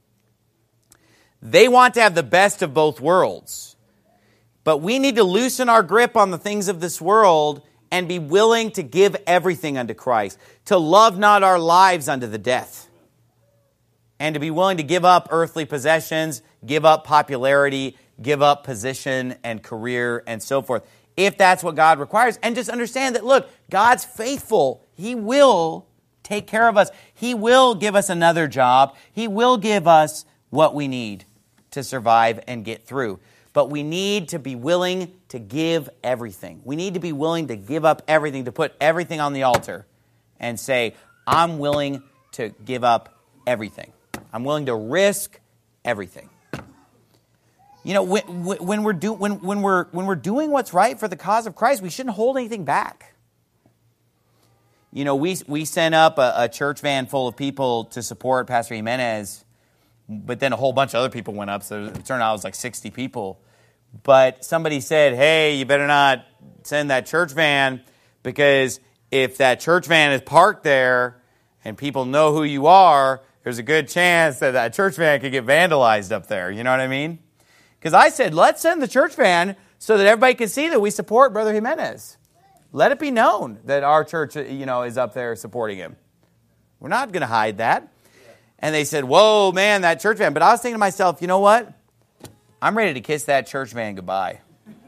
They want to have the best of both worlds. But we need to loosen our grip on the things of this world and be willing to give everything unto Christ. To love not our lives unto the death. And to be willing to give up earthly possessions, give up popularity, give up position and career and so forth. If that's what God requires. And just understand that, look, God's faithful. He will take care of us. He will give us another job. He will give us what we need to survive and get through. but we need to be willing to give everything. We need to be willing to give up everything, to put everything on the altar and say, I'm willing to give up everything. I'm willing to risk everything. You know, when we're doing what's right for the cause of Christ, we shouldn't hold anything back. You know, we sent up a church van full of people to support Pastor Jimenez, but then a whole bunch of other people went up, so it turned out it was like 60 people. But somebody said, hey, you better not send that church van, because if that church van is parked there and people know who you are, there's a good chance that that church van could get vandalized up there. You know what I mean? Because I said, let's send the church van so that everybody can see that we support Brother Jimenez. Let it be known that our church, is up there supporting him. We're not going to hide that. And they said, whoa, man, that church van. But I was thinking to myself, you know what? I'm ready to kiss that church van goodbye.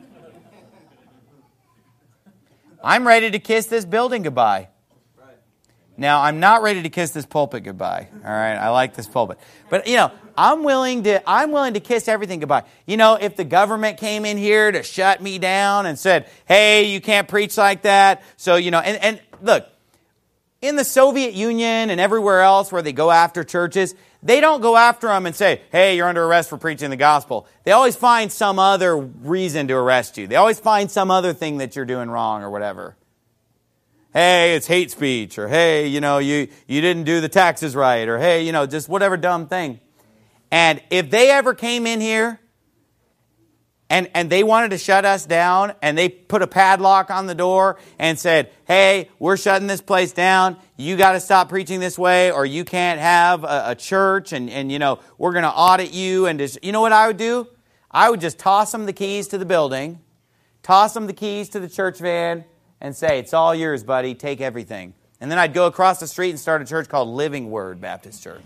I'm ready to kiss this building goodbye. Now, I'm not ready to kiss this pulpit goodbye. All right, I like this pulpit. But, I'm willing to kiss everything goodbye. If the government came in here to shut me down and said, hey, you can't preach like that. So, and look, in the Soviet Union and everywhere else where they go after churches, they don't go after them and say, hey, you're under arrest for preaching the gospel. They always find some other reason to arrest you. They always find some other thing that you're doing wrong or whatever. Hey, it's hate speech, or hey, you didn't do the taxes right, or hey, just whatever dumb thing. And if they ever came in here and they wanted to shut us down, and they put a padlock on the door and said, hey, we're shutting this place down, you got to stop preaching this way, or you can't have a church, and we're going to audit you, and just, you know what I would do? I would just toss them the keys to the building, toss them the keys to the church van, and say, it's all yours, buddy, take everything. And then I'd go across the street and start a church called Living Word Baptist Church.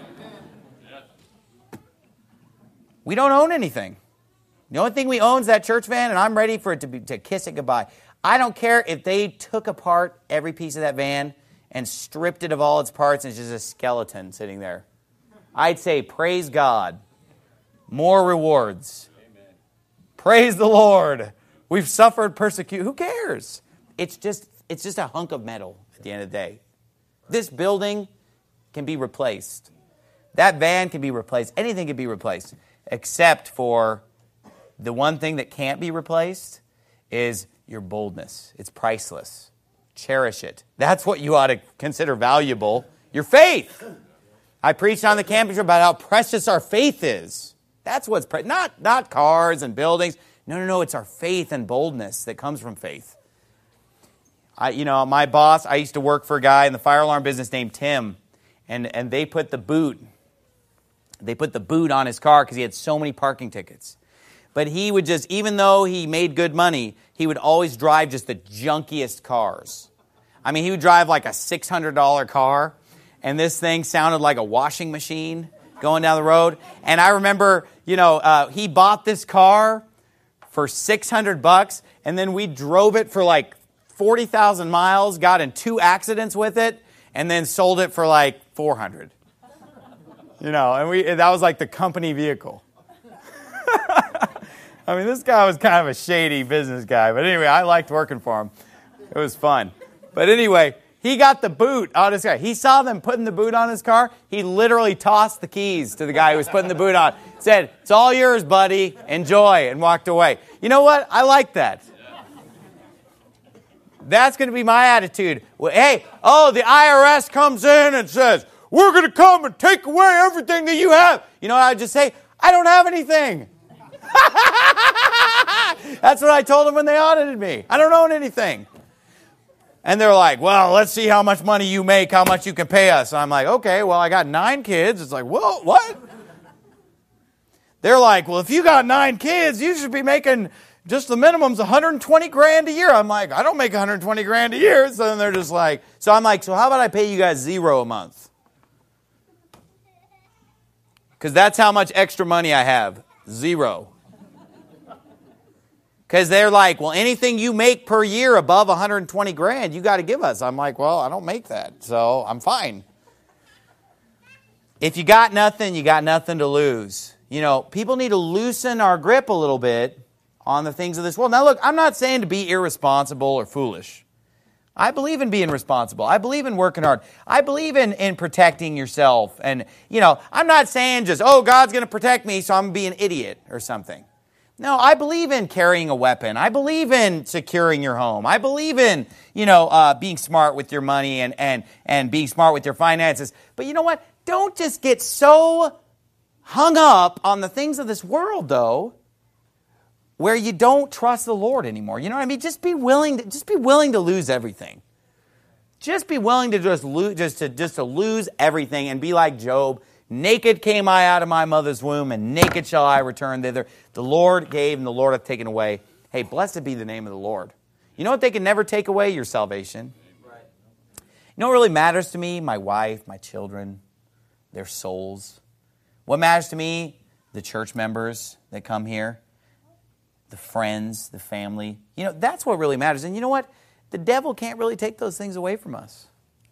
We don't own anything. The only thing we own is that church van, and I'm ready for it to kiss it goodbye. I don't care if they took apart every piece of that van and stripped it of all its parts and it's just a skeleton sitting there. I'd say, praise God. More rewards. Amen. Praise the Lord. We've suffered persecution. Who cares? It's just a hunk of metal at the end of the day. This building can be replaced. That van can be replaced. Anything can be replaced, except for the one thing that can't be replaced is your boldness. It's priceless. Cherish it. That's what you ought to consider valuable. Your faith. I preached on the campus about how precious our faith is. That's what's not cars and buildings. No. It's our faith and boldness that comes from faith. My boss, I used to work for a guy in the fire alarm business named Tim, and they put the boot on his car because he had so many parking tickets. But he would just, even though he made good money, he would always drive just the junkiest cars. I mean, he would drive like a $600 car, and this thing sounded like a washing machine going down the road. And I remember, he bought this car for $600, and then we drove it for like 40,000 miles, got in 2 accidents with it, and then sold it for like 400. And that was like the company vehicle. I mean, this guy was kind of a shady business guy, but anyway, I liked working for him. It was fun. But anyway, he got the boot on his car. He saw them putting the boot on his car. He literally tossed the keys to the guy who was putting the boot on. Said, it's all yours, buddy. Enjoy, and walked away. You know what? I like that. That's going to be my attitude. Well, hey, the IRS comes in and says, we're going to come and take away everything that you have. You know what I would just say? I don't have anything. That's what I told them when they audited me. I don't own anything. And they're like, well, let's see how much money you make, how much you can pay us. And I'm like, okay, well, I got 9 kids. It's like, whoa, what? They're like, well, if you got 9 kids, you should be making just the minimum's $120,000 a year. I'm like, I don't make $120,000 a year. So then they're just like, so I'm like, so how about I pay you guys $0 a month? Because that's how much extra money I have. 0. Because they're like, well, anything you make per year above $120,000, you got to give us. I'm like, well, I don't make that, so I'm fine. If you got nothing to lose. People need to loosen our grip a little bit on the things of this world. Now look, I'm not saying to be irresponsible or foolish. I believe in being responsible. I believe in working hard. I believe in protecting yourself. And, I'm not saying just, God's going to protect me, so I'm going to be an idiot or something. No, I believe in carrying a weapon. I believe in securing your home. I believe in, being smart with your money and being smart with your finances. But you know what? Don't just get so hung up on the things of this world, though, where you don't trust the Lord anymore. You know what I mean? Just be willing to lose everything. Just be willing to just lose everything and be like Job. Naked came I out of my mother's womb, and naked shall I return thither. The Lord gave, and the Lord hath taken away. Hey, blessed be the name of the Lord. You know what they can never take away? Your salvation. Right. You know what really matters to me? My wife, my children, their souls. What matters to me? The church members that come here. The friends, the family. That's what really matters. And you know what? The devil can't really take those things away from us.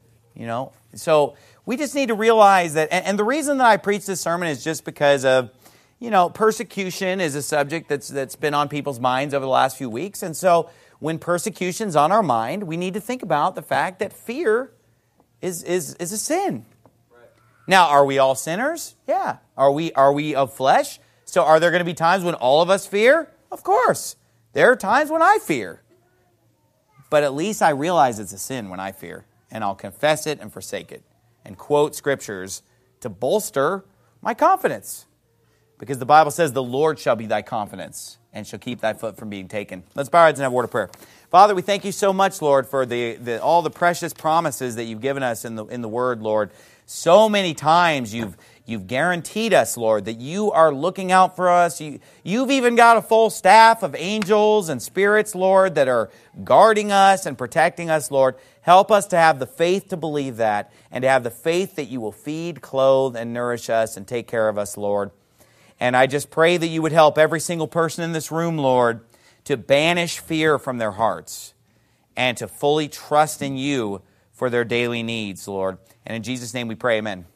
So we just need to realize that, and the reason that I preach this sermon is just because of, persecution is a subject that's been on people's minds over the last few weeks. And so when persecution's on our mind, we need to think about the fact that fear is a sin. Right. Now, are we all sinners? Yeah. Are we of flesh? So are there going to be times when all of us fear? Of course. There are times when I fear. But at least I realize it's a sin when I fear. And I'll confess it and forsake it. And quote scriptures to bolster my confidence. Because the Bible says, the Lord shall be thy confidence and shall keep thy foot from being taken. Let's bow our heads and have a word of prayer. Father, we thank you so much, Lord, for all the precious promises that you've given us in the Word, Lord. So many times you've guaranteed us, Lord, that you are looking out for us. You've even got a full staff of angels and spirits, Lord, that are guarding us and protecting us, Lord. Help us to have the faith to believe that and to have the faith that you will feed, clothe, and nourish us and take care of us, Lord. And I just pray that you would help every single person in this room, Lord, to banish fear from their hearts and to fully trust in you for their daily needs, Lord. And in Jesus' name we pray, amen.